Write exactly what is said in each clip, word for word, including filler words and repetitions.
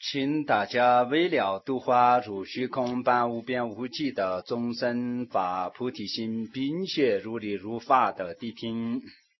请大家为了度化如虚空般无边无际的众生，发菩提心，并且如理如法的谛听。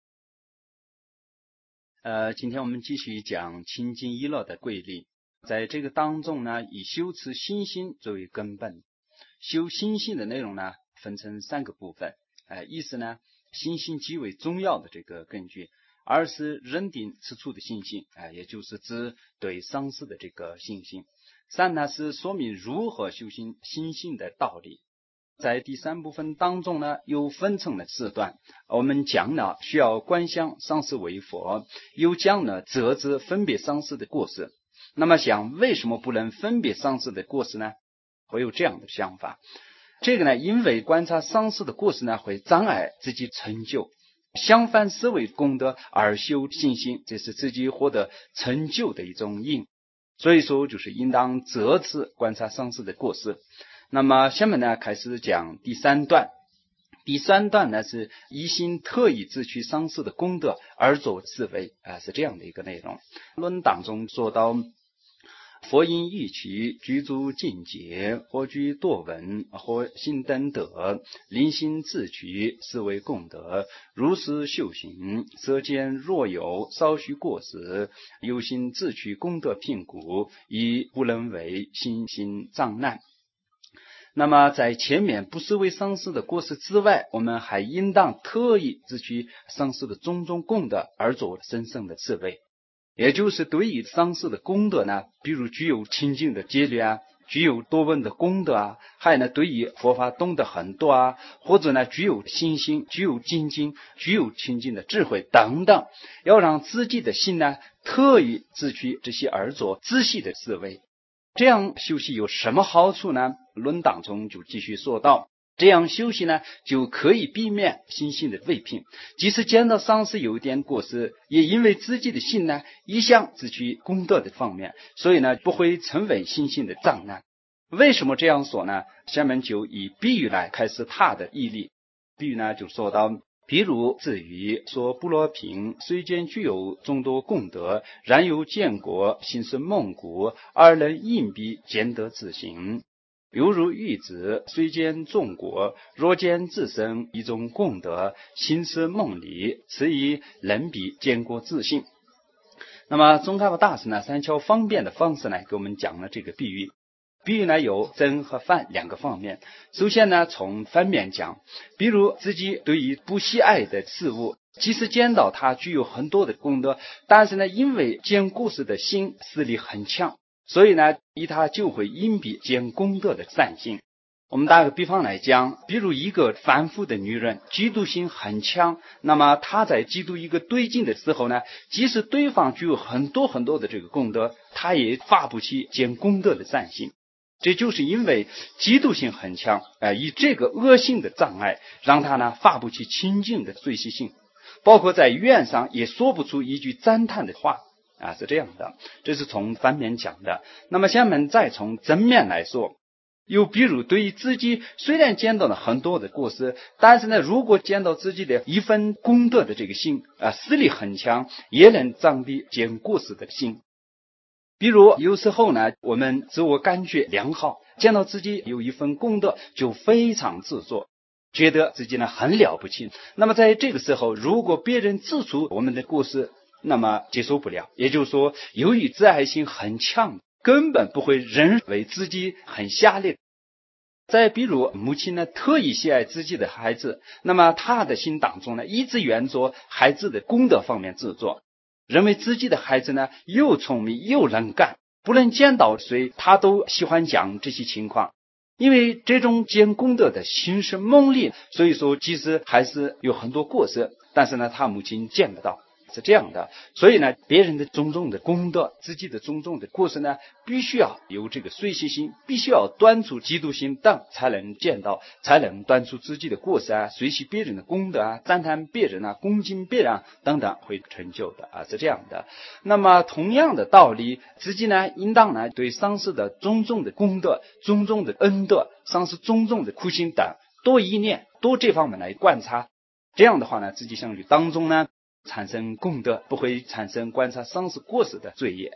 呃，今天我们继续讲清净一乐的规律。在这个当中呢，以修持心性作为根本。修心性的内容呢，分成三个部分。呃，一是呢，心性极为重要的这个根据。二是认定此处的信心，啊、呃，也就是指对上师的这个信心。三呢是说明如何修行心性的道理。在第三部分当中呢，又分成了四段。我们讲了需要观想上师为佛，又讲了择知分别上师的过失。那么想为什么不能分别上师的过失呢？会有这样的想法。这个呢，因为观察上师的过失呢，会障碍自己成就。相反思维功德而修信心，这是自己获得成就的一种因。所以说就是应当择知观察上师的过失。那么下面呢开始讲第三段。第三段呢是一心特意自取上师的功德而作自为，啊，是这样的一个内容。论当中说到，佛因欲取具足境界，或具多闻，或心等德，临心自取，是为功德。如是修行，色见若有稍许过失，有心自取功德评估，亦不能为心心障难。那么在前面不是为上师的过失之外，我们还应当特意自取上师的种种功德而作神圣的自为。也就是对于上师的功德呢，比如具有清净的戒律啊，具有多闻的功德啊，还有呢对于佛法懂得很多啊，或者呢具有信心，具有精进，具有清净的智慧等等，要让自己的心呢特意自取这些而作仔细的思维。这样修习有什么好处呢？论当中就继续说到，这样修习呢，就可以避免心性的违品。即使见到上师有一点过失，也因为自己的心呢一向只取功德的方面，所以呢不会成为心性的障碍。为什么这样说呢？下面就以比喻来开始他的义例。比喻呢就说到，譬如至于说不罗平虽见具有众多功德，然有见过心是梦谷，而能隐蔽见得自行。犹如玉子虽见众果，若见自身一种功德，心是梦里，此以能比见过自性。那么宗喀巴大师呢，三巧方便的方式呢，给我们讲了这个比喻。比喻呢有正和反两个方面。首先呢从反面讲，比如自己对于不喜爱的事物，即使见到它具有很多的功德，但是呢因为见故事的心势力很强，所以呢以它就会隐蔽见功德的善性。我们打个比方来讲，比如一个凡夫的女人，嫉妒心很强，那么她在嫉妒一个对境的时候呢，即使对方具有很多很多的这个功德，她也发不起见功德的善性。这就是因为嫉妒心很强，呃、以这个恶性的障碍，让他呢发不起清净的随喜性，包括在愿上也说不出一句赞叹的话啊，是这样的。这是从反面讲的。那么下面再从正面来说，又比如对于自己虽然见到了很多的过失，但是呢如果见到自己的一份功德的这个心啊，势力很强，也能障蔽见过失的心。比如有时候呢，我们自我感觉良好，见到自己有一份功德就非常自作，觉得自己呢很了不起。那么在这个时候，如果别人指出我们的过失，那么接受不了。也就是说，由于自爱心很强，根本不会认为自己很下劣。再比如母亲呢特意喜爱自己的孩子，那么他的心当中呢一直沿着孩子的功德方面制作，认为自己的孩子呢又聪明又能干，不论见到谁他都喜欢讲这些情况。因为这种见功德的心是猛烈，所以说即使还是有很多过失，但是呢他母亲见不到，是这样的。所以呢别人的种种的功德，自己的种种的过失呢，必须要有这个随喜心，必须要端出嫉妒心等，才能见到，才能端出自己的过失啊，随喜别人的功德啊，赞叹别人啊，恭敬别人啊等等，会成就的啊，是这样的。那么同样的道理，自己呢应当呢对上师的种种的功德，种种的恩德，上师种种的苦心等多一念，多这方面来观察。这样的话呢，自己相续当中呢产生功德，不会产生观察上师过失的罪业。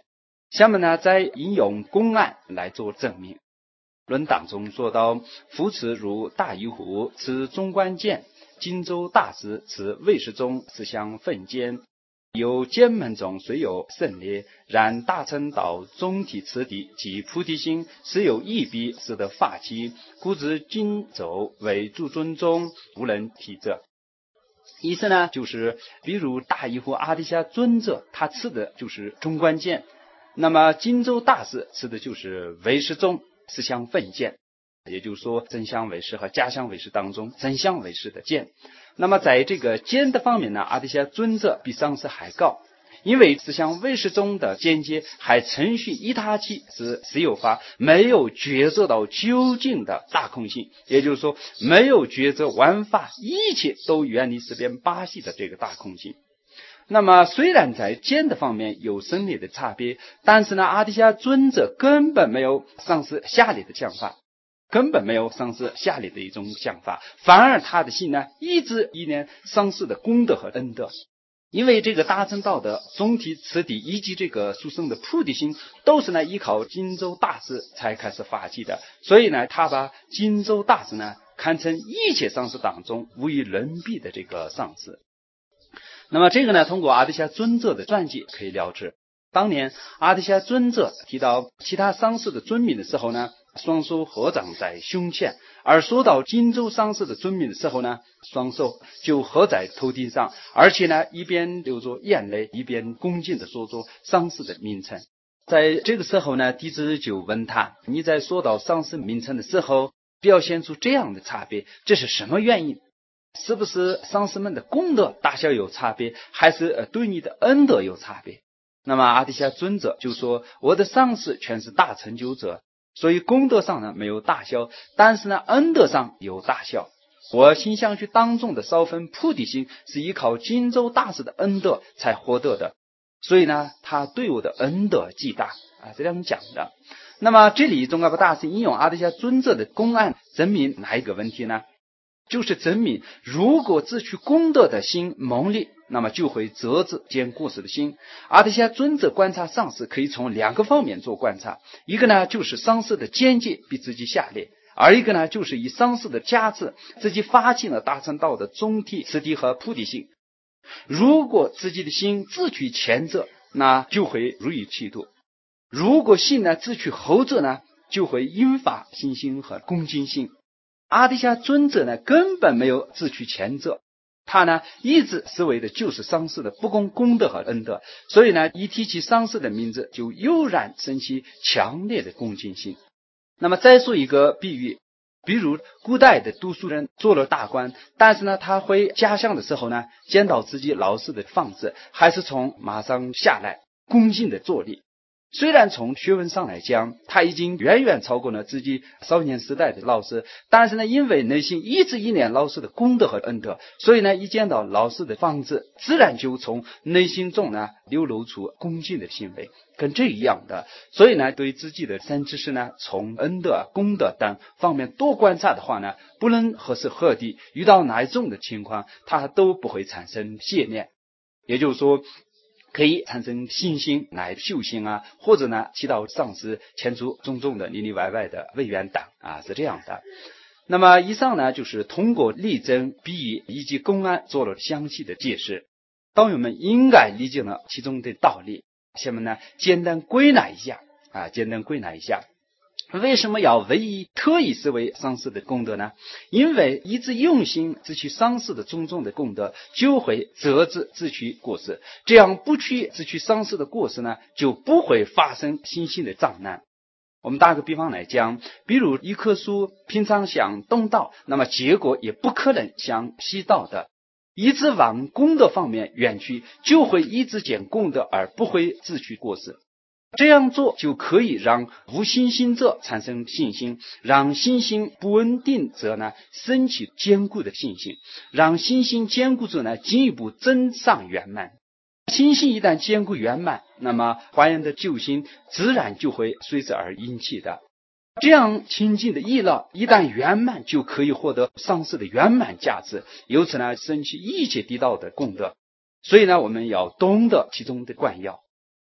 下面呢，再引用公案来做证明。论当中说到，夫此如大夷虎，此中关剑，荆州大师，此魏世宗，思想奋坚。有剑门中虽有胜劣，然大乘道总体次第及菩提心，实有一笔，使得法器，故知荆州为诸尊中，无人提者。意思呢，就是比如大夷虎阿底峡尊者，他赐的就是中关剑，那么荆州大师赐的就是韦世宗思想奋剑，也就是说真相韦氏和假相韦氏当中真相韦氏的剑。那么在这个剑的方面呢，阿底峡尊者比上师还高，因为思想韦世宗的见解还程序一他气是实有法，没有抉择到究竟的大空性，也就是说没有抉择万法一切都远离四边八系的这个大空性。那么虽然在剑的方面有胜劣的差别，但是呢，阿底峡尊者根本没有上师下列的想法，根本没有上师下列的一种想法，反而他的心呢一直依念上师的功德和恩德。因为这个大乘道的总体次第以及这个殊胜的菩提心都是呢依靠荆州大师才开始发起的，所以呢他把荆州大师呢看成一切上师当中无与伦比的这个上师。那么这个呢，通过阿底峡尊者的传记可以了解，当年阿底峡尊者提到其他上师的尊名的时候呢，双手合掌在胸前，而说到荆州上师的尊名的时候呢，双手就合在头顶上，而且呢一边流着眼泪，一边恭敬的说着上师的名称。在这个时候呢，弟子就问他，你在说到上师名称的时候表现出这样的差别，这是什么原因？是不是上师们的功德大小有差别，还是对你的恩德有差别？那么阿底峡尊者就说，我的上师全是大成就者，所以功德上呢没有大小，但是呢恩德上有大小。我心想去当众的少分菩提心是依靠荆州大师的恩德才获得的，所以呢他对我的恩德极大啊，这样讲的。那么这里宗喀巴大师引用阿底峡尊者的公案，证明哪一个问题呢？就是证明如果自取功德的心蒙蔽，那么就会折止见过失的心。阿底峡尊者观察上师可以从两个方面做观察，一个呢就是上师的见解比自己下劣，而一个呢就是以上师的加持自己发起了大乘道的总体次第和菩提心。如果自己的心自取前者，那就会如于气度；如果心呢自取后者呢，就会引发信心和恭敬心。阿底峡尊者呢根本没有自取前者，他呢一直思维的就是上师的不公功德和恩德，所以呢一提起上师的名字就悠然升起强烈的恭敬心。那么再说一个比喻，比如古代的读书人做了大官，但是呢他回家乡的时候呢，见到自己老师的房子，还是从马上下来恭敬的坐立。虽然从学问上来讲他已经远远超过了自己少年时代的老师，但是呢因为内心一直依念老师的功德和恩德，所以呢一见到老师的房子，自然就从内心中呢流露出恭敬的行为，跟这一样的。所以呢对自己的三知识呢，从恩德功德等方面多观察的话呢，不论何时何地遇到哪一种的情况，他都不会产生邪念，也就是说可以产生信心来修行啊，或者呢祈祷上师牵出种种的里里外外的为缘党啊，是这样的。那么以上呢就是通过例证比喻以及公案做了详细的解释，道友们应该理解了其中的道理。下面呢简单归纳一下啊，简单归纳一下为什么要唯一特意思维上师的功德呢？因为一直用心自取上师的种种的功德，就会折止自取过失，这样不去自取上师的过失呢，就不会发生心性的障难。我们打个比方来讲，比如一棵树平常向东倒，那么结果也不可能向西倒的，一直往功德方面远去，就会一直见功德而不会自取过失。这样做就可以让无信心者产生信心，让信心不稳定者呢升起坚固的信心，让信心坚固者呢进一步增上圆满。信心一旦坚固圆满，那么华严的救心自然就会随之而引起的。这样清净的意乐一旦圆满，就可以获得上师的圆满价值，由此呢升起一切地道的功德。所以呢我们要懂得其中的关要。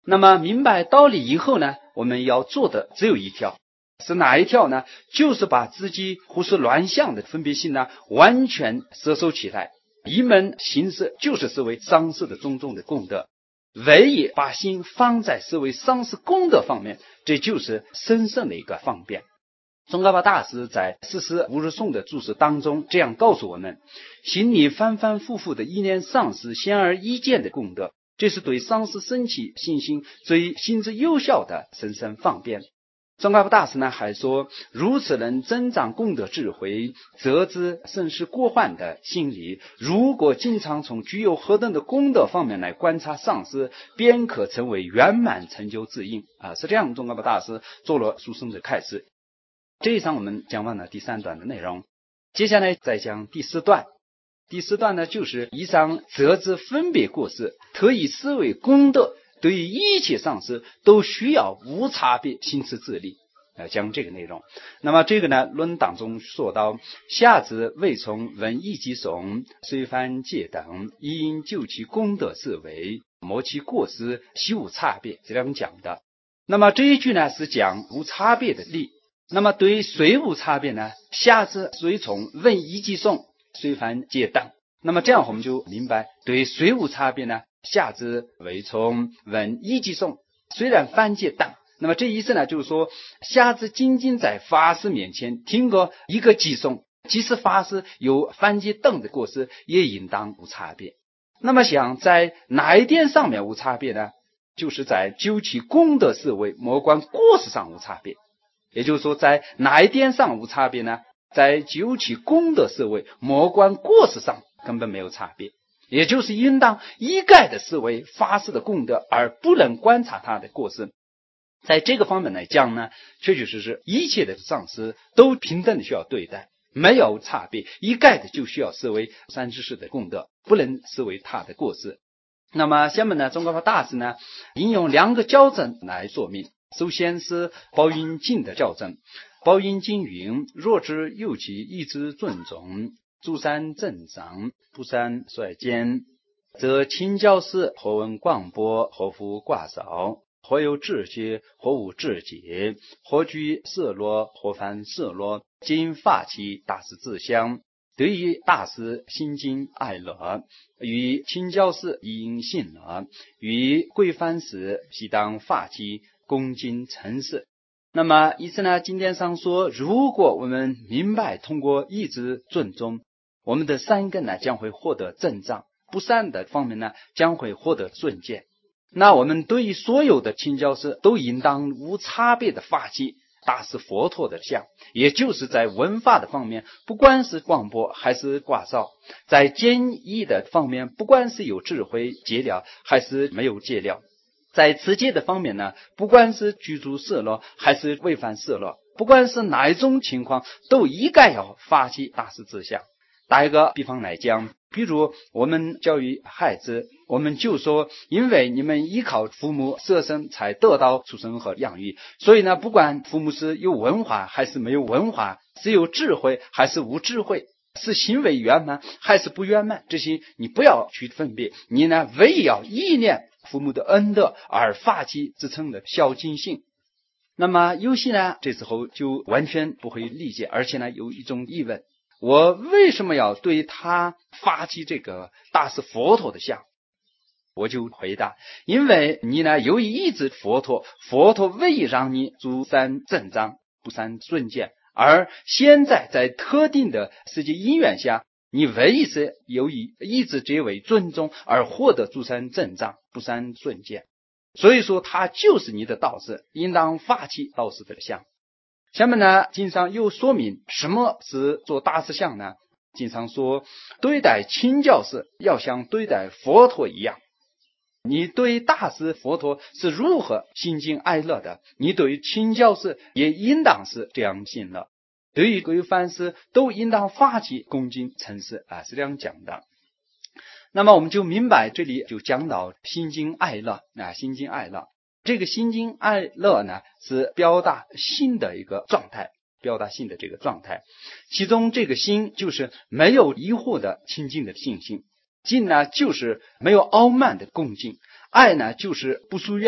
那么明白道理以后呢，我们要做的只有一条，是哪一条呢？就是把自己胡思乱想的分别心呢，完全摄收起来。一门心思就是思维丧失的种种的功德，唯一把心放在思维丧失功德方面，这就是深深的一个方便。宗喀巴大师在四十五日颂的注释当中这样告诉我们：心里反反复复的意念丧失显而易见的功德，这是对丧失升起信心最行之有效的深深方便。宗喀巴大师呢还说，如此能增长功德智慧，则知甚是过患的心理。如果经常从具有何等的功德方面来观察上师，便可成为圆满成就之因啊！是这样，宗喀巴大师做了殊胜的开示。这一章我们讲完了第三段的内容，接下来再讲第四段。第四段呢，就是以上则知分别过失，特以思维功德，对于一切上师都需要无差别行持自力，呃，讲这个内容。那么这个呢，论当中说到，下至未从闻一即诵，虽凡戒等，亦应就其功德思维，莫其过失，悉无差别，这样讲的。那么这一句呢，是讲无差别的力。那么对于虽无差别呢，下至虽从闻一即诵，虽凡戒等。那么这样我们就明白，对于虽无差别呢，下至未从闻一即诵，虽然凡戒等。那么这意思呢，就是说下至仅仅在法师面前听过一个即诵，即使法师有凡戒等的过失，也应当无差别。那么想在哪一点上面无差别呢？就是在究其功德思维，莫观过失上无差别。也就是说，在哪一点上无差别呢？在究其功德思维，莫观过失上根本没有差别。也就是应当一概的思维法师的功德，而不能观察他的过失。在这个方面来讲呢，确确实实一切的上师都平等的需要对待，没有差别，一概的就需要视为三知识的功德，不能视为他的过失。那么下面呢，宗喀巴大师呢引用两个校正来说明。首先是宝云经的校正。宝云经云：若知右其意之尊重，诸善正长，不善率坚，则亲教师或闻广播，或复挂少，或有智觉，或无智觉，或居色落，或犯色落，今发起大师自相。对于大师心经爱乐，与亲教师应信乐，与规范时悉当发起恭敬诚实。那么意思呢，经典上说，如果我们明白通过意志尊重，我们的三根呢将会获得增长，不善的方面呢将会获得顺见。那我们对于所有的亲教师都应当无差别的发起大师佛陀的像，也就是在文法的方面，不管是广播还是挂哨，在坚毅的方面，不管是有智慧戒了还是没有戒了，在持戒的方面呢，不管是居住色落还是违反色落，不管是哪一种情况，都一概要发起大师志向。打一个比方来讲，比如我们教育孩子，我们就说，因为你们依靠父母舍身才得到出生和养育，所以呢，不管父母是有文化还是没有文化，是有智慧还是无智慧，是行为圆满还是不圆满，这些你不要去分别，你呢唯一要意念父母的恩德而发起自称的孝敬心。那么有些呢这时候就完全不会理解，而且呢有一种疑问，我为什么要对他发起这个大师佛陀的像？我就回答，因为你呢由于一直佛陀，佛陀为让你诸善正长，不善顺见，而现在在特定的世界因缘下，你唯一是由于一直结为尊重而获得诸善正长，不善顺见，所以说他就是你的道士，应当发起道士的像。下面呢经上又说明什么是做大师像呢？经上说，对待亲教师要像对待佛陀一样，你对大师佛陀是如何心经爱乐的，你对亲教师也应当是这样信乐，对于规范师都应当发起恭敬诚实啊，是这样讲的。那么我们就明白，这里就讲到心经爱乐啊，心经爱乐，这个心经爱乐呢是表达心的一个状态，表达心的这个状态，其中这个心就是没有疑惑的清净的信心，敬呢就是没有傲慢的恭敬，爱呢就是不疏远，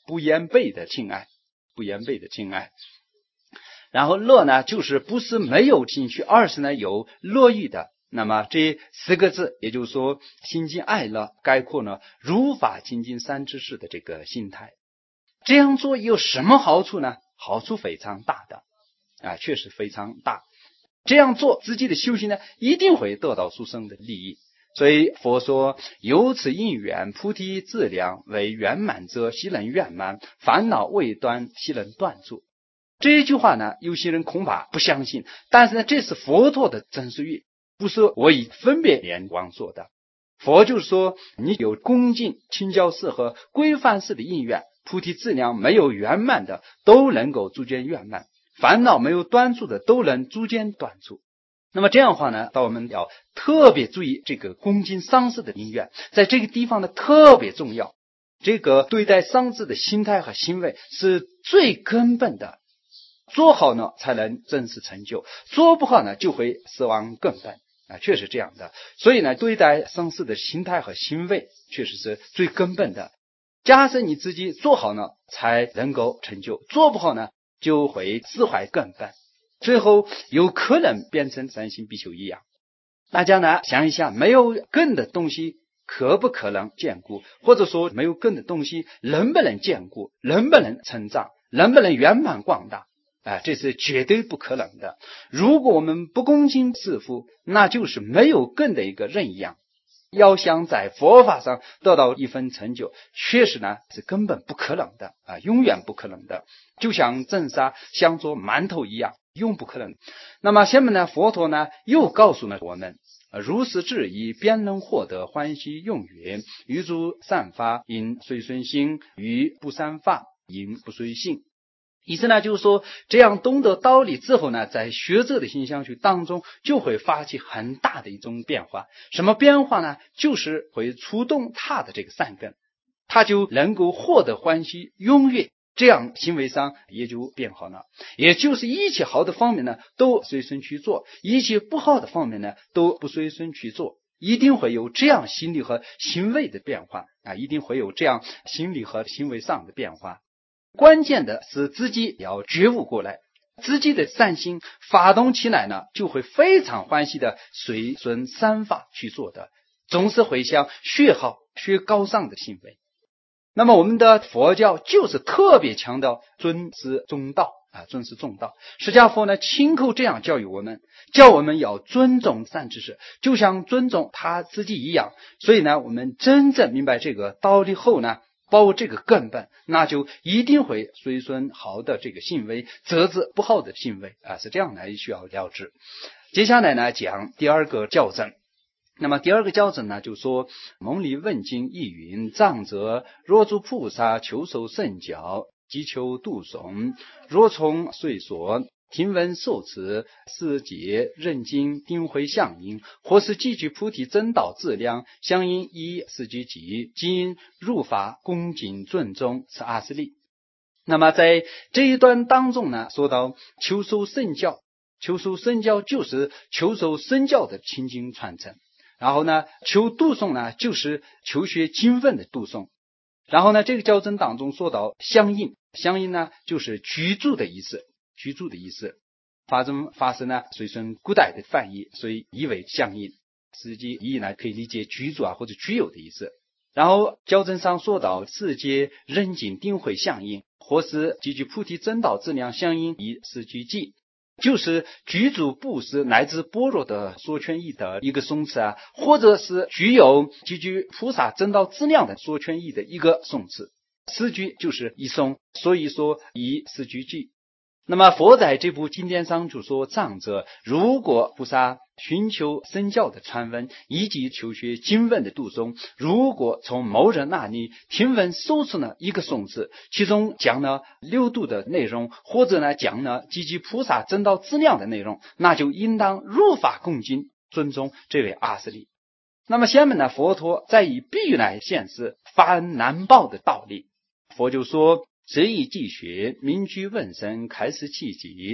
不言备的亲爱，不言备的亲爱。然后乐呢，就是不是没有兴趣，而是呢有乐意的。那么这四个字，也就是说亲近爱乐，概括呢如法亲近三知识的这个心态。这样做有什么好处呢？好处非常大的啊，确实非常大。这样做自己的修行呢，一定会得到殊胜的利益。所以佛说，由此因缘，菩提自量为圆满者，悉能圆满；烦恼未断，悉能断除。这一句话呢，有些人恐怕不相信，但是呢，这是佛陀的真实语，不是我以分别眼光说的。佛就是说，你有恭敬、清教式和规范式的因缘，菩提自量没有圆满的，都能够逐渐圆满；烦恼没有断除的，都能逐渐断除。那么这样的话呢，到我们要特别注意这个恭敬丧事的因缘，在这个地方呢特别重要。这个对待丧事的心态和行为是最根本的，做好呢才能真实成就，做不好呢就会死亡根本啊，确实这样的。所以呢，对待丧事的心态和行为确实是最根本的。假设你自己做好呢，才能够成就；做不好呢，就会自怀根本，最后有可能变成三星比丘一样。大家呢想一下，没有根的东西可不可能坚固？或者说没有根的东西能不能坚固？能不能成长？能不能圆满广大？啊，这是绝对不可能的。如果我们不恭敬师父，那就是没有根的一个人一样。要想在佛法上得到一份成就，确实呢是根本不可能的啊，永远不可能的。就像蒸沙像做馒头一样，永不可能。那么下面呢，佛陀呢又告诉了我们，如是智意，便能获得欢喜用语。于诸善法，因随顺心；于不善法，因不随性。意思呢，就是说，这样懂得道理之后呢，在学者的心相续当中，就会发起很大的一种变化。什么变化呢？就是会触动他的这个善根，他就能够获得欢喜踊跃，这样行为上也就变好了。也就是一切好的方面呢，都随顺去做；一切不好的方面呢，都不随顺去做。一定会有这样心理和行为的变化啊，一定会有这样心理和行为上的变化。关键的是自己要觉悟过来，自己的善心发动起来呢，就会非常欢喜的随顺三法去做的，总是会想学好学高尚的行为。那么我们的佛教就是特别强调尊师重道啊，尊师重道。释迦佛呢亲口这样教育我们，叫我们要尊重善知识，就像尊重他自己一样。所以呢，我们真正明白这个道理后呢，包括这个根本，那就一定会随顺好的这个行为，责止不好的行为啊，是这样来需要了知。接下来呢，讲第二个校正。那么第二个校正呢，就说蒙里问经亦云：藏者若诸菩萨求受圣教，即求度诵，若从岁所听闻受持四节认经定慧相应，或是积聚菩提真道质量相应依四句集，今入法恭敬尊重是阿斯利。那么在这一段当中呢，说到求受圣教，求受圣教就是求受圣教的亲近传承。然后呢，求度诵呢，就是求学经文的度诵。然后呢，这个校正当中说到相应，相应呢就是居住的意思，居住的意思。法中法师呢随顺古代的翻译，所以译为相应，实际意义呢可以理解居住啊或者居有的意思。然后校正上说到世界人境定慧相应，或是积聚菩提真道质量相应以四句记，就是具足布施乃至般若的所权义的一个颂词啊，或者是具有积聚菩萨真道质量的所权义的一个颂词。四句就是一颂，所以说以四句记。那么佛在这部经典上就说，藏者如果菩萨寻求身教的传闻以及求学经文的读诵，如果从某人那里听闻受持呢一个颂词，其中讲了六度的内容，或者呢讲了积聚菩萨真道质量的内容，那就应当入法恭敬尊重这位阿斯利。那么下面呢，佛陀再以比喻来显示法恩难报的道理。佛就说，谁以既学，明居问声，开示契机，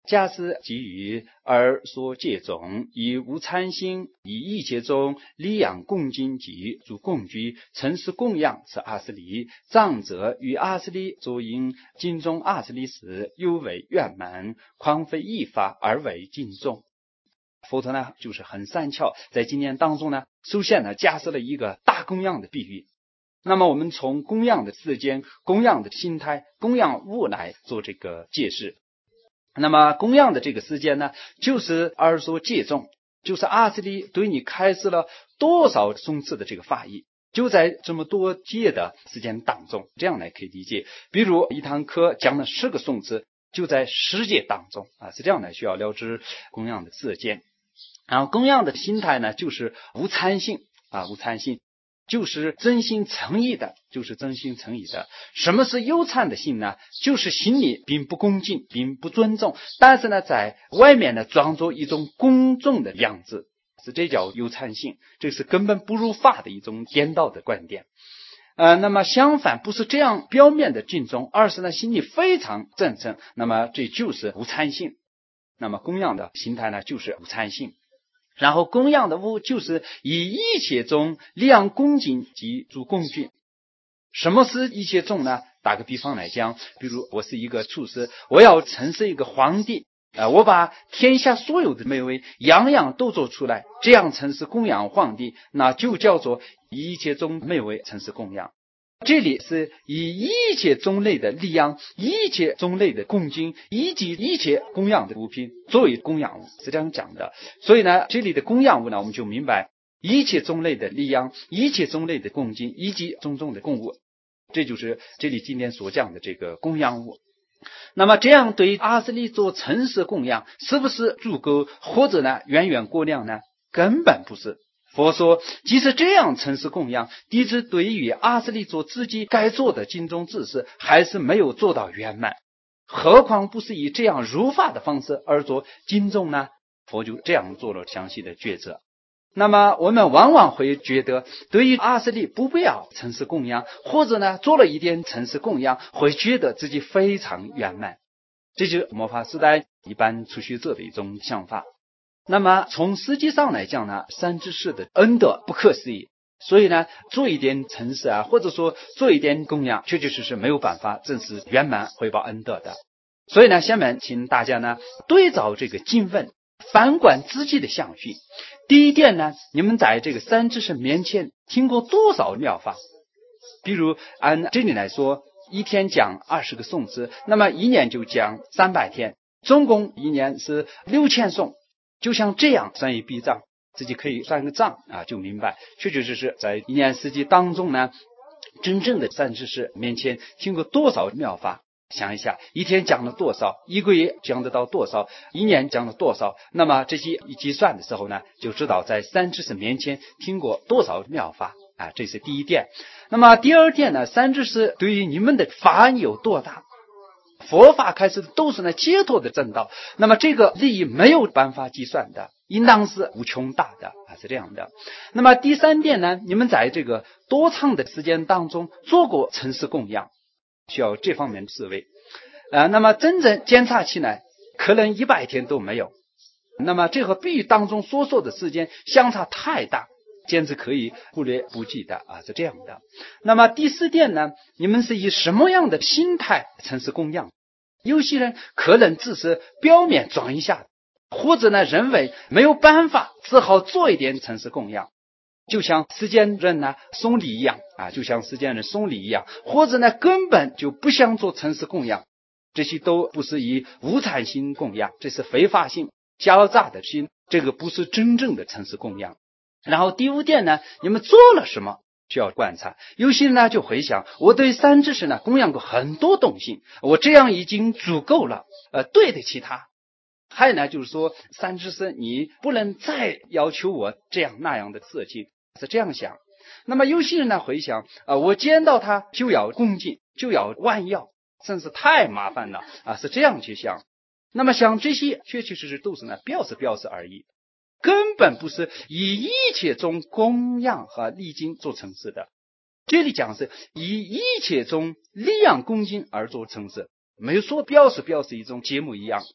假使给予而所借种，以无参心，以一切中利养共敬及主共居，诚实供养是阿斯利，长者与阿斯利作因敬重阿斯利时，犹为圆满，况非一法而为敬重。佛陀呢，就是很善巧，在经典当中呢，首先呢，假设了一个大供养的比喻。那么我们从供养的时间、供养的心态、供养物来做这个解释。那么供养的这个时间呢，就是而所借种，就是阿斯利对你开示了多少诵持的这个法义，就在这么多届的时间当中，这样来可以理解。比如一堂课讲了十个诵持，就在十节当中啊，是这样来需要了知供养的时间。然后供养的心态呢，就是无参性啊，无参性。就是真心诚意的，就是真心诚意的。什么是有参的心呢？就是心里并不恭敬，并不尊重，但是呢，在外面呢装作一种公众的样子，是这叫有参性。这是根本不入法的一种颠倒的观点。呃，那么相反，不是这样表面的敬重，而是呢心里非常真诚，那么这就是无参性。那么供养的心态呢，就是无参性。然后供养的物就是以一切中利养恭敬及主共具。什么是一切中呢？打个比方来讲，比如我是一个厨师，我要陈设一个皇帝，呃，我把天下所有的美味样样都做出来，这样陈设供养皇帝，那就叫做一切中美味陈设供养。这里是以一切种类的利养，一切种类的恭敬，以及一切供养的物品作为供养物，是这样讲的。所以呢，这里的供养物呢，我们就明白一切种类的利养，一切种类的恭敬，以及种种的供物，这就是这里今天所讲的这个供养物。那么这样对于阿斯利做诚实供养，是不是足够，或者呢远远过量呢？根本不是。佛说，即使这样诚实供养，弟子对于阿斯利做自己该做的尽忠之事，还是没有做到圆满。何况不是以这样如法的方式而做敬重呢？佛就这样做了详细的抉择。那么我们往往会觉得，对于阿斯利不必要诚实供养，或者呢做了一点诚实供养，会觉得自己非常圆满。这就是末法时代一般初学者的一种想法。那么从实际上来讲呢，三知识的恩德不可思议，所以呢做一点诚实啊，或者说做一点供养，确确实实没有办法正式圆满回报恩德的。所以呢，下面请大家呢对照这个经文，反观自己的相续。第一点呢，你们在这个三知识面前听过多少妙法？比如按这里来说，一天讲二十个颂词，那么一年就讲三百天，总共一年是六千颂。就像这样算一笔账，自己可以算个账啊，就明白确确实实在一年四季当中呢，真正的三知识面前听过多少妙法。想一下，一天讲了多少，一个月讲得到多少，一年讲了多少，那么这些一计算的时候呢，就知道在三知识面前听过多少妙法啊，这是第一点。那么第二点呢，三知识对于你们的法恩有多大？佛法开始都是呢解脱的正道，那么这个利益没有办法计算的，应当是无穷大的啊，是这样的。那么第三点呢，你们在这个多长的时间当中做过诚实供养，需要这方面的思维。呃，那么真正检查起来，可能一百天都没有。那么这和比喻当中所说的时间相差太大，简直可以忽略不计的啊，是这样的。那么第四点呢，你们是以什么样的心态诚实供养？有些人可能只是表面装一下，或者呢认为没有办法，只好做一点诚实供养，就像世间人呢送礼一样啊，就像世间人送礼一样，或者呢根本就不想做诚实供养，这些都不是以无参心供养，这是非法性、狡诈的心，这个不是真正的诚实供养。然后第五点呢，你们做了什么需要观察。有些人呢就回想，我对三知识呢供养过很多东西，我这样已经足够了，呃，对得起他。还有呢就是说，三知识你不能再要求我这样那样的事情，是这样想。那么有些人呢回想，呃，我见到他就要恭敬，就要弯腰，真是太麻烦了啊，是这样去想。那么想这些确确实实都是呢表示表示而已，根本不是以一切中供养和礼敬做诚实的。这里讲是以一切中利养恭敬而做诚实，没有说表示表示一种节目一样。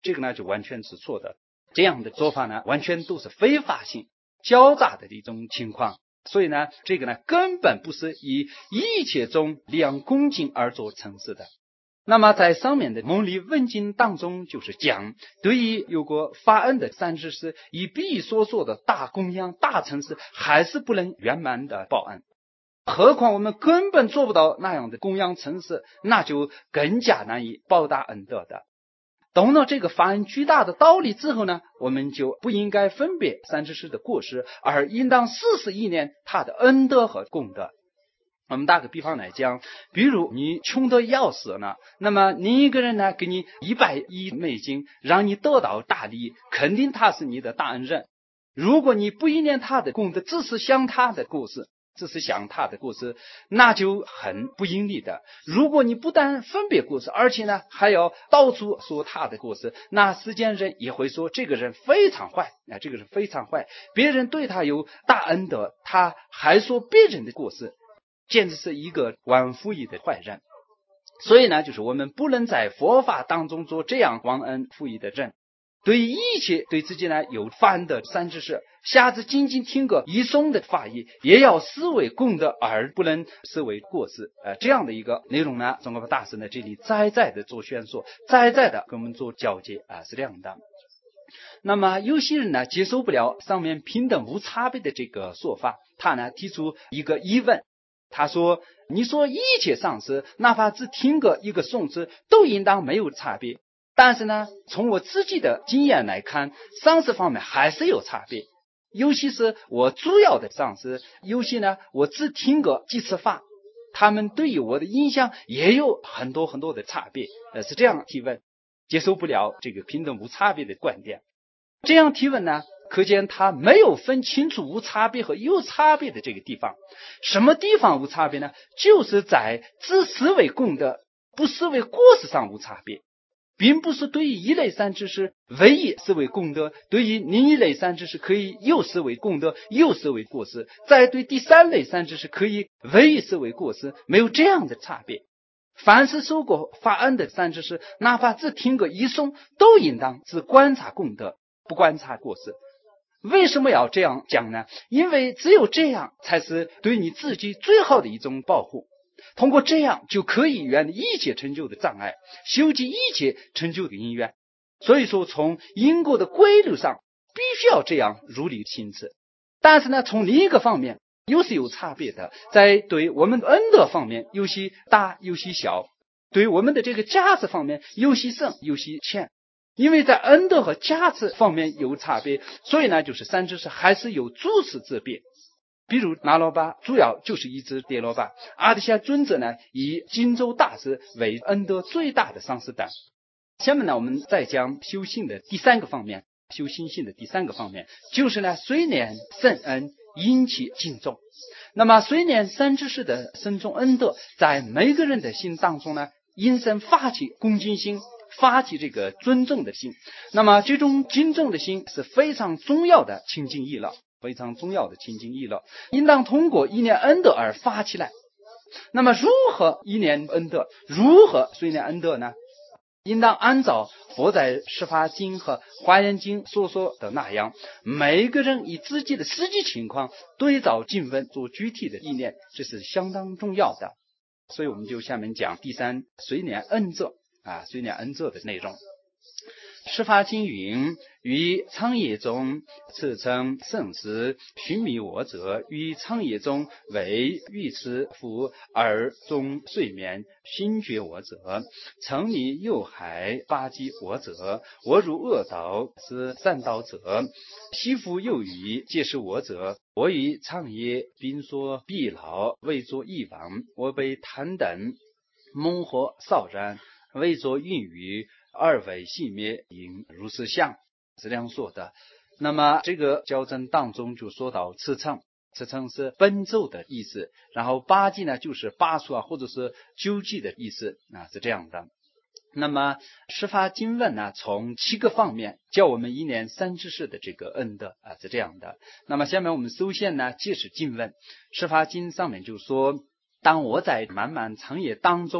这个呢就完全是错的。这样的做法呢，完全都是非法性、狡诈的一种情况。所以呢，这个呢根本不是以一切中量恭敬而做称是的。那么在上面的蒙里问经当中，就是讲对于有过发恩的三知识，以必所做的大供养、大成事，还是不能圆满的报恩。何况我们根本做不到那样的供养成事，那就更加难以报答恩德的。懂了这个发恩巨大的道理之后呢，我们就不应该分别三知识的过失，而应当试试意念他的恩德和功德。我们打个比方来讲，比如你穷得要死呢，那么另一个人呢给你一百亿美金，让你得到大利益，肯定他是你的大恩人。如果你不意念他的功德，只是想他的故事，只是想他的故事，那就很不应利的。如果你不但分别故事，而且呢还要到处说他的故事，那世间人也会说这个人非常坏，啊，这个人非常坏。别人对他有大恩德，他还说别人的故事，简直是一个忘父义的坏人。所以呢，就是我们不能在佛法当中做这样忘恩负义的人。对于一切对自己呢有发恩的三知识，下次仅仅听个一诵的法义，也要视为功德，而不能视为过失。呃，这样的一个内容呢，宗喀巴大师呢这里再再的做宣说，再再的跟我们做交接啊，是这样的。那么有些人呢接受不了上面平等无差别的这个说法，他呢提出一个疑问。他说，你说一切上师哪怕只听个一个诵词都应当没有差别，但是呢从我自己的经验来看，上师方面还是有差别。尤其是我主要的上师，有些呢我只听个几次法，他们对于我的印象也有很多很多的差别。呃，是这样提问，接受不了这个平等无差别的观点。这样提问呢，可见他没有分清楚无差别和有差别的这个地方。什么地方无差别呢？就是在只视为功德不视为过失上无差别，并不是对于一类三知识唯一视为功德，对于另一类三知识可以又视为功德又视为过失，再对第三类三知识可以唯一视为过失，没有这样的差别。凡是受过发恩的三知识，哪怕只听个一诵，都应当只观察功德，不观察过失。为什么要这样讲呢？因为只有这样才是对你自己最好的一种保护。通过这样就可以远离一切成就的障碍，修集一切成就的因缘。所以说从因果的规律上必须要这样如理清澈。但是呢，从另一个方面又是有差别的，在对我们的恩德方面有些大有些小，对我们的这个价值方面有些深有些浅。因为在恩德和价值方面有差别，所以呢就是三知识还是有诸此之别。比如那罗巴主要就是一只跌罗巴，阿底夏尊者呢以金州大师为恩德最大的上师等。下面呢我们再讲修行的第三个方面，修心性的第三个方面就是呢随念圣恩引起敬重。那么随念三知识的深重恩德，在每个人的心当中呢因生发起恭敬心，发起这个尊重的心。那么这种敬重的心是非常重要的清净意乐，非常重要的清净意乐，应当通过一念恩德而发起来。那么如何一念恩德，如何随念恩德呢？应当按照佛在十法经和华严经所说的那样，每个人以自己的实际情况对照经文做具体的意念，这是相当重要的。所以我们就下面讲第三随念恩泽啊，随念恩泽的内容。十法经云：于苍野中次称圣师，须弥我者，于苍野中为欲持夫而中睡眠，心觉我者，曾离右海八极我者，我入恶道是三道者，西夫右语皆是我者，我于苍野并说必老，为作一王，我被贪等猛火烧燃，为作运语，二为熄灭，应如是相，是这样说的。那么这个教证当中就说到次称，次称是奔走的意思，然后八计呢就是八数啊或者是九计的意思啊，是这样的。那么十法经文呢从七个方面教我们一念三知识的这个恩德啊，是这样的。那么下面我们首先呢解释经文。十法经上面就说，当我在漫漫长夜当中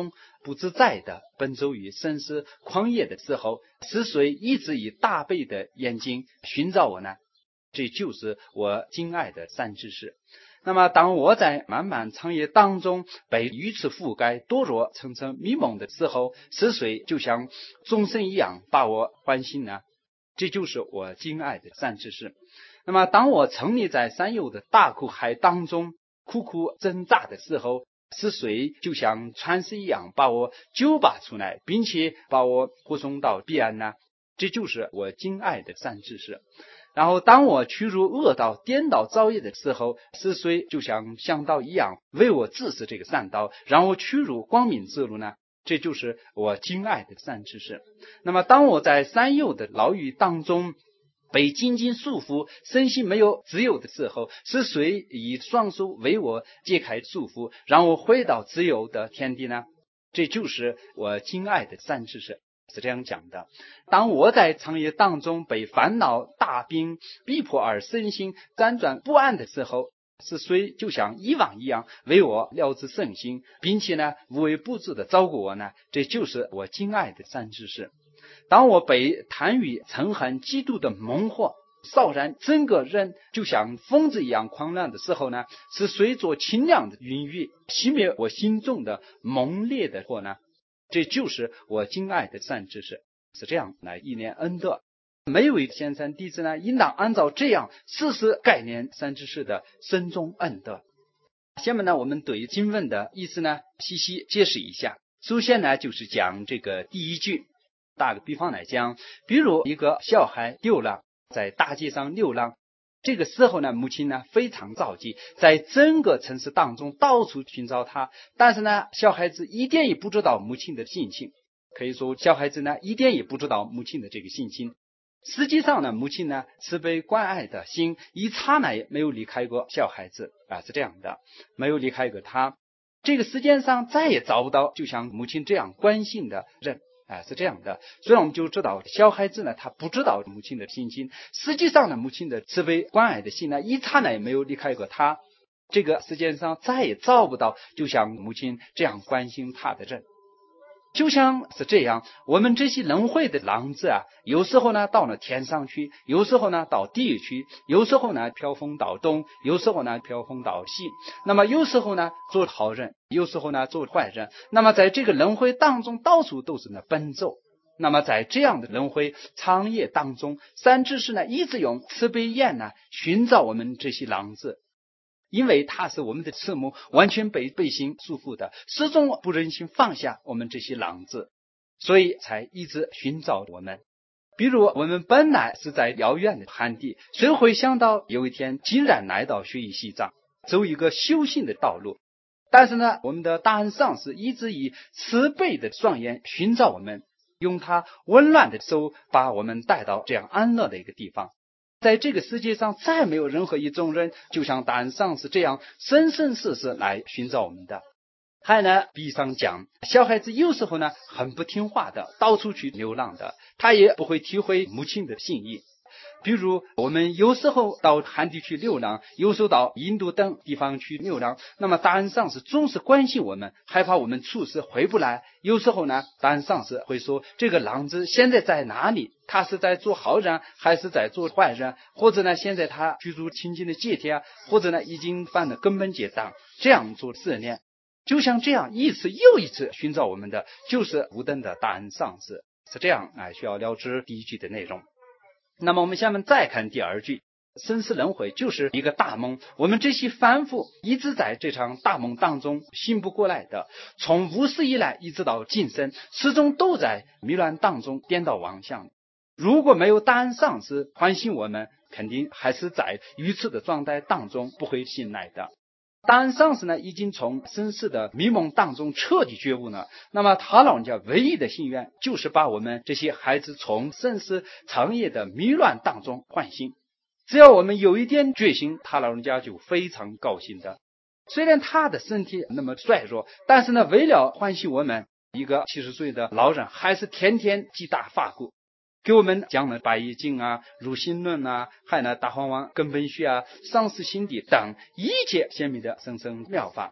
不自在的奔走于生死旷野的时候，是谁一直以大悲的眼睛寻找我呢？这就是我敬爱的善知识。那么当我在漫漫长夜当中被鱼刺覆盖，堕落层层迷蒙的时候，是谁就像众生一样把我唤醒呢？这就是我敬爱的善知识。那么当我沉溺在三有的大苦海当中苦苦挣扎的时候，是谁就像船师一样把我救拔出来，并且把我护送到彼岸呢？这就是我敬爱的善知识。然后当我屈辱恶道颠倒造业的时候，是谁就像向导一样为我指示这个善道，让我屈辱光明之路呢？这就是我敬爱的善知识。那么当我在三有的牢狱当中被紧紧束缚，身心没有自由的时候，是谁以双手为我解开束缚，让我回到自由的天地呢？这就是我敬爱的善知识。是这样讲的，当我在长夜当中被烦恼大病逼迫而身心辗转不安的时候，是谁就像以往一样为我了知圣心，并且呢无微不至的照顾我呢？这就是我敬爱的善知识。当我被贪欲嗔恨嫉妒的猛火烧燃，整个人就像疯子一样狂乱的时候呢，是谁做清凉的云雨熄灭我心中的猛烈的火呢？这就是我敬爱的善知识。是这样来意念恩德。每位先生弟子呢，应当按照这样事实概念善知识的深中恩德。下面呢，我们对经文的意思呢细细解释一下。首先呢，就是讲这个第一句。打个比方来讲，比如一个小孩流浪，在大街上流浪，这个时候呢，母亲呢非常着急，在整个城市当中到处寻找他，但是呢，小孩子一点也不知道母亲的性情，可以说小孩子呢一点也不知道母亲的这个性情。实际上呢，母亲呢慈悲关爱的心一刹那也没有离开过小孩子啊，是这样的，没有离开过他。这个世界上再也找不到就像母亲这样关心的人。啊，是这样的，所以我们就知道小孩子呢，他不知道母亲的心情。实际上呢，母亲的慈悲关爱的心呢，一刹那也没有离开过他。这个世界上再也找不到就像母亲这样关心他的人。就像是这样，我们这些轮回的狼子啊，有时候呢到了天上去，有时候呢到地狱去，有时候呢飘风到东，有时候呢飘风到西。那么有时候呢做好人，有时候呢做坏人。那么在这个轮回当中，到处都是呢奔走。那么在这样的轮回长夜当中，善知识呢一直用慈悲眼呢寻找我们这些狼子。因为他是我们的赤目完全被背心束缚的，始终不忍心放下我们这些狼子，所以才一直寻找我们。比如我们本来是在遥远的旱地，谁会想到有一天竟然来到雪域西藏，走一个修行的道路。但是呢，我们的大恩上师一直以慈悲的双眼寻找我们，用他温暖的手把我们带到这样安乐的一个地方。在这个世界上再没有任何一种人就像大恩上师这样生生世世来寻找我们的。还呢，比上讲，小孩子有时候呢很不听话的，到处去流浪的，他也不会体会母亲的心意。比如我们有时候到旱地去流浪，有时候到印度等地方去流浪，那么大恩上师总是关心我们，害怕我们出事回不来。有时候呢，大恩上师会说，这个狼子现在在哪里？他是在做好人还是在做坏人？或者呢，现在他居住清净的戒体啊，或者呢已经犯了根本戒党，这样做试炼。就像这样一次又一次寻找我们的，就是无等的大恩上师。是这样啊，需要了知第一句的内容。那么我们下面再看第二句，生死轮回就是一个大梦，我们这些凡夫一直在这场大梦当中醒不过来的，从无始以来一直到今生，始终都在迷乱当中颠倒妄想。如果没有大恩上师唤醒我们，肯定还是在愚痴的状态当中不会醒来的。大恩上师呢，已经从生死的迷蒙当中彻底觉悟了。那么他老人家唯一的心愿，就是把我们这些孩子从生死长夜的迷乱当中唤醒。只要我们有一点决心，他老人家就非常高兴的。虽然他的身体那么衰弱，但是呢，为了唤醒我们，一个七十岁的老人还是天天击打法鼓，给我们讲了百叶经啊、入心论啊，还有呢大黄王根本学啊、丧失心地等一切显密的生生妙法。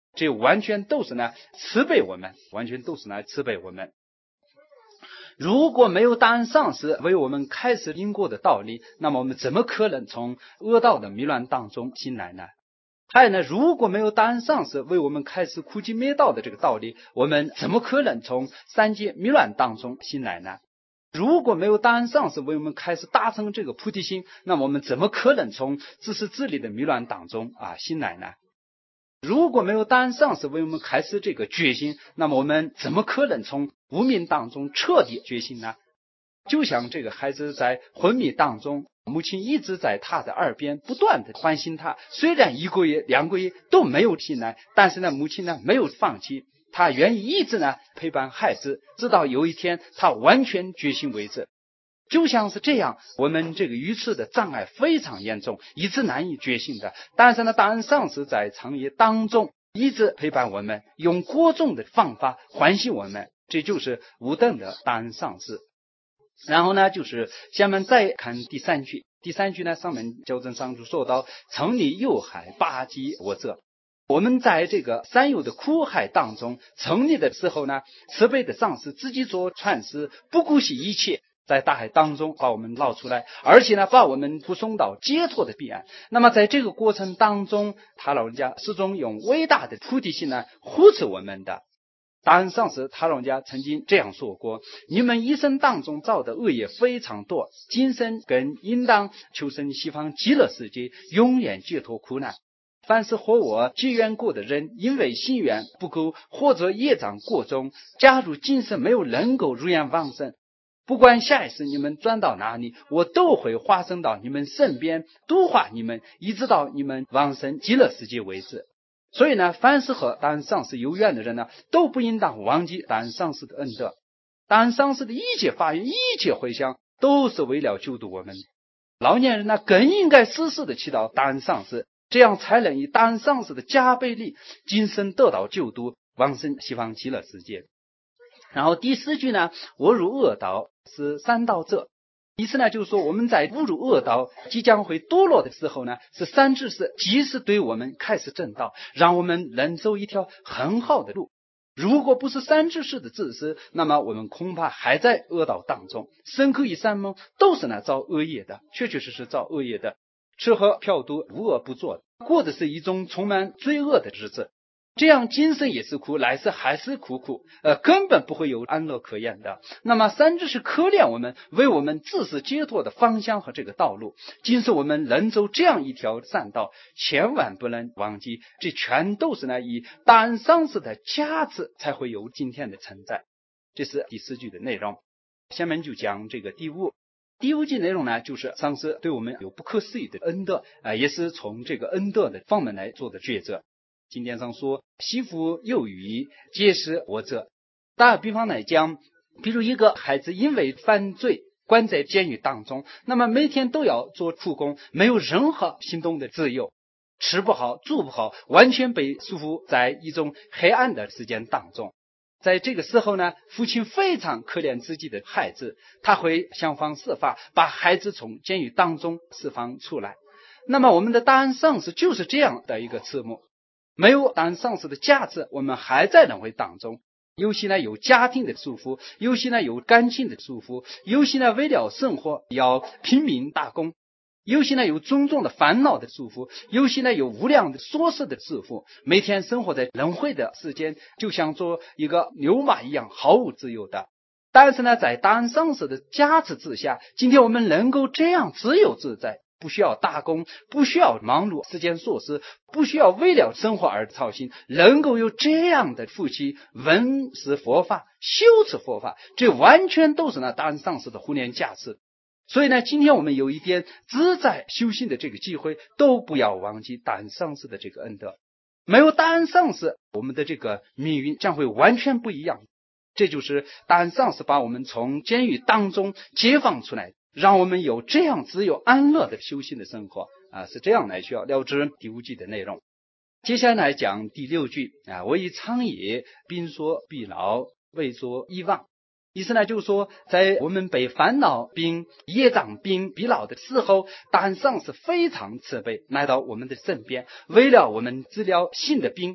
这完全都是呢慈悲我们，完全都是呢慈悲我们。如果没有大恩上师为我们开示因果的道理，那么我们怎么可能从恶道的迷乱当中醒来呢？还有呢，如果没有大恩上师为我们开示苦集灭道的这个道理，我们怎么可能从三界迷乱当中醒来呢？如果没有大恩上师为我们开始达成这个菩提心，那么我们怎么可能从自私自利的迷乱当中啊醒来呢？如果没有大恩上师为我们开始这个决心，那么我们怎么可能从无明当中彻底觉醒呢？就像这个孩子在昏迷当中，母亲一直在他的耳边不断的唤醒他，虽然一个月两个月都没有醒来，但是呢母亲呢没有放弃，他愿意一直呢陪伴孩子，直到有一天他完全觉醒为止。就像是这样，我们这个愚痴的障碍非常严重，一直难以觉醒的，但是呢大恩上师在长夜当中一直陪伴我们，用各种的方法唤醒我们，这就是无等的大恩上师。然后呢就是下面再看第三句，第三句呢上面教正上就说到成立有海八极我者。我们在这个三有的苦海当中成立的时候呢，慈悲的上师自己做传师，不顾惜一切，在大海当中把我们捞出来，而且呢把我们护送到解脱的彼岸。那么在这个过程当中，他老人家始终用伟大的菩提心呢护持我们的。大恩上师他老人家曾经这样说过，你们一生当中造的恶业非常多，今生更应当求生西方极乐世界，永远解脱苦难。凡是和我结缘过的人，因为心缘不够或者业障过重，假如今生没有能够如愿往生，不管下一世你们转到哪里，我都会化身到你们身边，度化你们，一直到你们往生极乐世界为止。所以呢，凡是和大恩上师有缘的人呢，都不应当忘记大恩上师的恩德。大恩上师的一切法愿、一切回向，都是为了救度我们。老年人呢，更应该时时的祈祷大恩上师，这样才能以大恩上师的加倍力，今生得到救度，往生西方极乐世界。然后第四句呢，我入恶道是三道者，意思呢就是说我们在误入恶道即将会堕落的时候呢，是三智士及时对我们开始正道，让我们能走一条很好的路。如果不是三智士的自私，那么我们恐怕还在恶道当中，身口意三梦都是呢造恶业的，确确实实造恶业的，吃喝嫖赌无恶不作，过的是一种充满罪恶的日子。这样今生也是苦，来世还是苦苦，呃，根本不会有安乐可言的。那么三智是可怜我们，为我们自是解脱的方向和这个道路。今生我们能走这样一条善道，千万不能忘记，这全都是呢以大恩上师的加持才会有今天的存在。这是第四句的内容。下面就讲这个第五。第五句内容呢，就是上师对我们有不可思议的恩德，呃，也是从这个恩德的方面来做的抉择。经典上说，惜福有余，皆是我者。打比方来讲，比如一个孩子因为犯罪关在监狱当中，那么每天都要做苦工，没有任何行动的自由，吃不好住不好，完全被束缚在一种黑暗的时间当中。在这个时候呢，父亲非常可怜自己的孩子，他会想方设法把孩子从监狱当中释放出来。那么我们的大恩上师就是这样的一个词目。没有大恩上师的价值，我们还在轮回当中。有些呢有家庭的束缚，有些呢有感情的束缚，有些呢为了生活要拼命打工，有些呢有种种的烦恼的束缚，有些呢有无量的琐事的束缚。每天生活在轮回的时间，就像做一个牛马一样，毫无自由的。但是呢，在大恩上师的加持之下，今天我们能够这样自由自在，不需要打工，不需要忙碌世间琐事，不需要为了生活而操心，能够有这样的夫妻闻识佛法，修持佛法，这完全都是呢大恩上师的护念加持。所以呢，今天我们有一点自在修行的这个机会，都不要忘记大恩上师的这个恩德。没有大恩上师，我们的这个命运将会完全不一样。这就是大恩上师把我们从监狱当中解放出来，让我们有这样自由安乐的修行的生活啊，是这样来需要了知第五句的内容。接下来讲第六句啊，我以苍野宾说必劳，未作遗忘。意思呢，就是说，在我们被烦恼病、业障病逼老的时候，大恩上师非常慈悲，来到我们的身边，为了我们治疗新的病，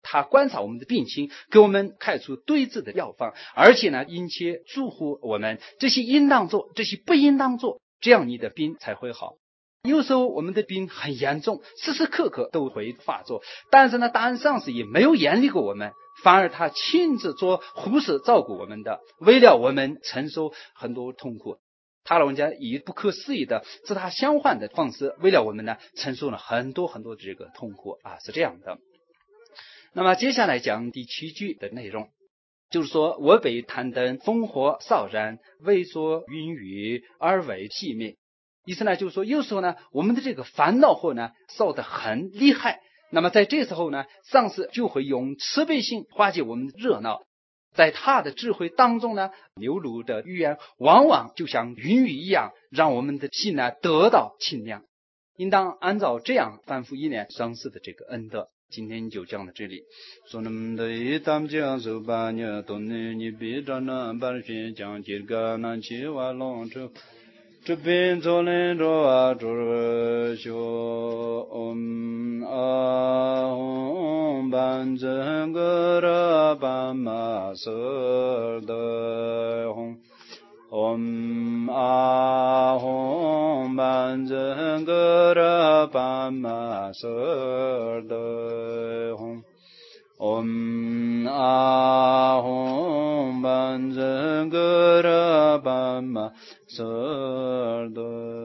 他观察我们的病情，给我们开出对治的药方，而且呢，殷切祝福我们这些应当做，这些不应当做，这样你的病才会好。有时候我们的病很严重，时时刻刻都会发作，但是呢，大恩上师也没有严厉过我们，反而他亲自做护士照顾我们的，为了我们承受很多痛苦。他老人家以不可思议的自他相换的方式，为了我们呢，承受了很多很多这个痛苦啊，是这样的。那么接下来讲第七句的内容，就是说我被贪灯烽火烧燃，为所云雨而为熄灭。意思呢，就是说有时候呢，我们的这个烦恼火呢烧得很厉害，那么在这时候呢，上师就会用慈悲心化解我们的热闹。在他的智慧当中呢，流露的语言往往就像云雨一样，让我们的心呢得到清凉。应当按照这样反复依念上师的这个恩德。今天就讲到这里。说那么的一当讲手把你都能你别着那把宣讲几个那七万龙车这边做人着啊着修嗯啊吽班真个ra ba ma sa da hum om a hum ban zhen ge ra ba ma sa da hum om a hum ban zhen ge ra ba ma sa da